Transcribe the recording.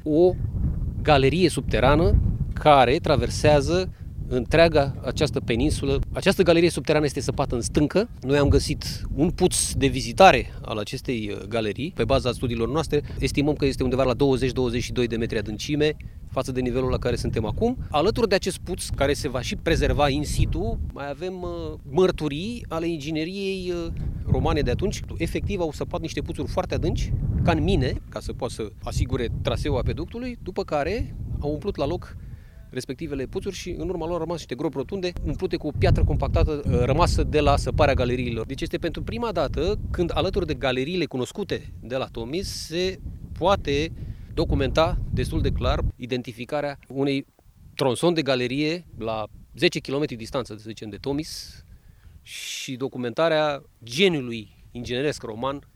o galerie subterană care traversează întreaga această peninsulă. Această galerie subterană este săpată în stâncă. Noi am găsit un puț de vizitare al acestei galerii. Pe baza studiilor noastre, estimăm că este undeva la 20-22 de metri adâncime față de nivelul la care suntem acum. Alături de acest puț, care se va și prezerva in situ, mai avem mărturii ale ingineriei romane de atunci. Efectiv au săpat niște puțuri foarte adânci, ca în mine, ca să poată să asigure traseul apeductului, după care au umplut la loc respectivele puțuri și în urma lor au rămas niște gropi rotunde umplute cu o piatră compactată rămasă de la săparea galeriilor. Deci este pentru prima dată când alături de galeriile cunoscute de la Tomis se poate documenta destul de clar identificarea unei tronson de galerie la 10 km distanță, să zicem, de Tomis și documentarea geniului ingineresc roman